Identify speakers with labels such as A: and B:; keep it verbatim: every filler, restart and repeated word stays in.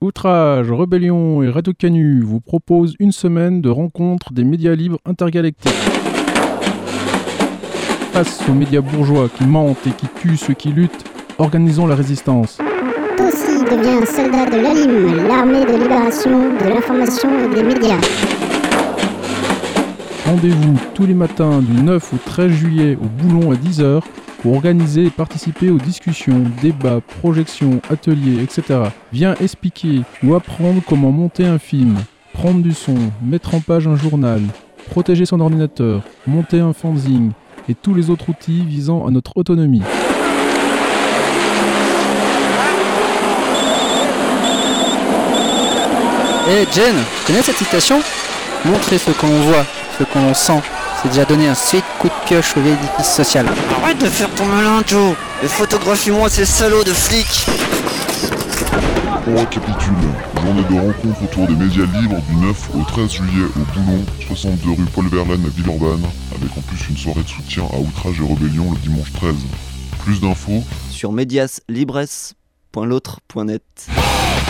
A: Outrage, Rébellion et Radio Canu vous proposent une semaine de rencontres des médias libres intergalactiques. Face aux médias bourgeois qui mentent et qui tuent ceux qui luttent, organisons la résistance.
B: Tossi devient un soldat de l'A L I M, l'armée de libération de l'information et des médias.
A: Rendez-vous tous les matins du neuf au treize juillet au Boulon à dix heures pour organiser et participer aux discussions, débats, projections, ateliers, et cetera. Viens expliquer ou apprendre comment monter un film, prendre du son, mettre en page un journal, protéger son ordinateur, monter un fanzine et tous les autres outils visant à notre autonomie.
C: Eh hey Jen, tu connais cette citation ? Montrer ce qu'on voit, ce qu'on sent, c'est déjà donner un suite coup de pioche au l'édifice social.
D: Arrête de faire ton malin, Joe, et photographie-moi ces salauds de flics.
E: On récapitule. Journée de rencontre autour des médias libres du neuf au treize juillet au Boulon, soixante-deux rue Paul Verlaine à Villeurbanne, avec en plus une soirée de soutien à Outrage et Rébellion le dimanche treize. Plus d'infos
D: sur mediaslibres point l'autre point net.